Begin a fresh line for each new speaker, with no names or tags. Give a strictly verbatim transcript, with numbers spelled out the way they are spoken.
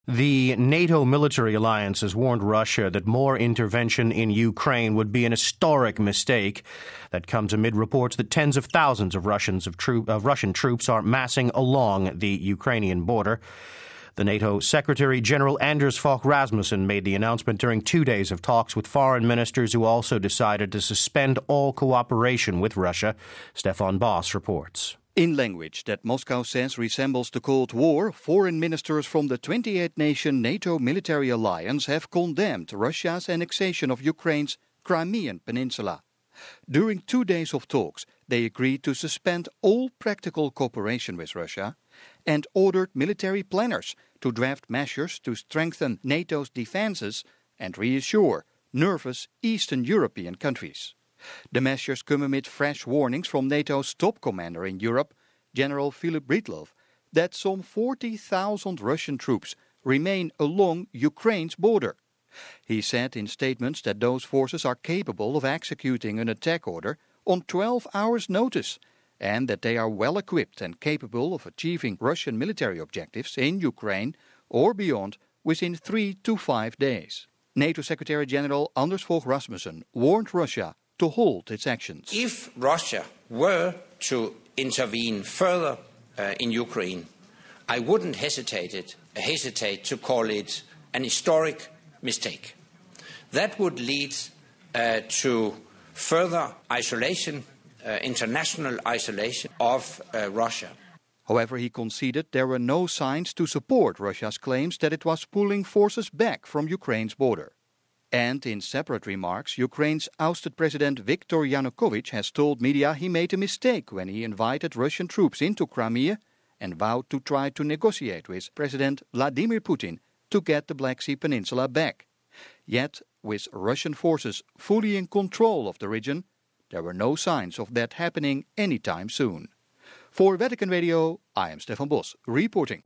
The NATO military alliance has warned Russia that more intervention in Ukraine would be an historic mistake. That comes amid reports that tens of thousands of Russians of, troop, of Russian troops are massing along the Ukrainian border. The NATO Secretary General Anders Fogh Rasmussen made the announcement during two days of talks with foreign ministers who also decided to suspend all cooperation with Russia. Stefan Boss reports.
In language that Moscow says resembles the Cold War, foreign ministers from the twenty-eight nation NATO military alliance have condemned Russia's annexation of Ukraine's Crimean Peninsula. During two days of talks, they agreed to suspend all practical cooperation with Russia and ordered military planners to draft measures to strengthen NATO's defenses and reassure nervous Eastern European countries. The measures come amid fresh warnings from NATO's top commander in Europe, General Philip Breedlove, that some forty thousand Russian troops remain along Ukraine's border. He said in statements that those forces are capable of executing an attack order on twelve hours' notice, and that they are well equipped and capable of achieving Russian military objectives in Ukraine or beyond within three to five days. NATO Secretary General Anders Fogh Rasmussen warned Russia to halt its actions.
If Russia were to intervene further uh, in Ukraine, I wouldn't hesitate, hesitate to call it an historic mistake. That would lead uh, to further isolation, uh, international isolation of uh, Russia.
However, he conceded there were no signs to support Russia's claims that it was pulling forces back from Ukraine's border. And in separate remarks, Ukraine's ousted President Viktor Yanukovych has told media he made a mistake when he invited Russian troops into Crimea and vowed to try to negotiate with President Vladimir Putin to get the Black Sea Peninsula back. Yet, with Russian forces fully in control of the region, there were no signs of that happening anytime soon. For Vatican Radio, I am Stefan Bos, reporting.